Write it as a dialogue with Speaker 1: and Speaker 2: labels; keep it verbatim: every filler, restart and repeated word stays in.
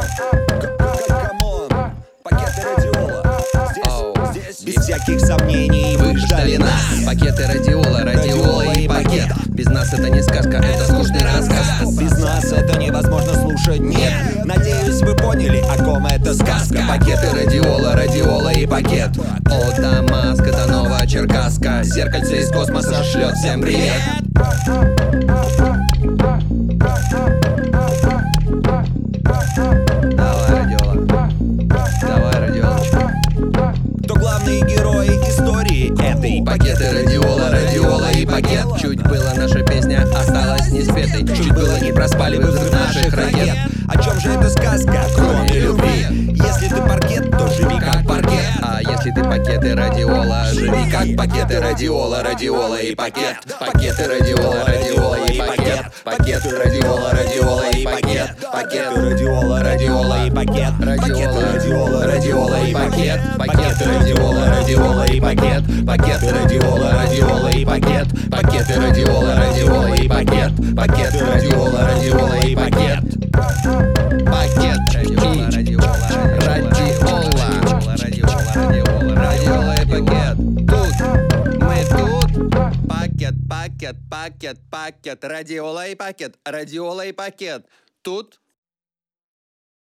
Speaker 1: Камон, пакеты радиола. Здесь, здесь без всяких сомнений вы ждали нас.
Speaker 2: Пакеты радиола, радиола и пакет. Без нас это не сказка, это скучный рассказ.
Speaker 1: Без нас это невозможно слушать, нет. Надеюсь, вы поняли, о ком эта сказка.
Speaker 2: Пакеты радиола, радиола и пакет. О, Дамаск, это Новочеркасска. Зеркальце из космоса шлет всем привет. Давай, радиола. Давай, радиолочка.
Speaker 1: Кто главные герои истории этой?
Speaker 2: Пакеты радиола, радиола и пакет. Чуть было наша песня осталась не спетой. Чуть было не проспали вы взрыв наших ракет.
Speaker 1: О чем же эта сказка, кроме любви? Если ты паркет, то живи как паркет.
Speaker 2: А если ты пакеты радиола, живи как пакеты радиола, радиола и пакет. Пакеты радиола, радиола и пакет. Пакеты радиола, радиола и пакет. Пакеты радиола, радиола и пакет. Радиола, радиола, радиола и пакет. Пакеты радиола, радиола и пакет. Пакеты радиола, радиола и пакет. Пакеты радиола, радиола и пакет. Пакеты радиола, радиола и пакет. Пакет радиола, радиола, радиола, радиола, радиола и пакет. Тут, мы тут. Пакет, пакет, пакет, пакет, радиола и пакет, радиола и пакет. Тут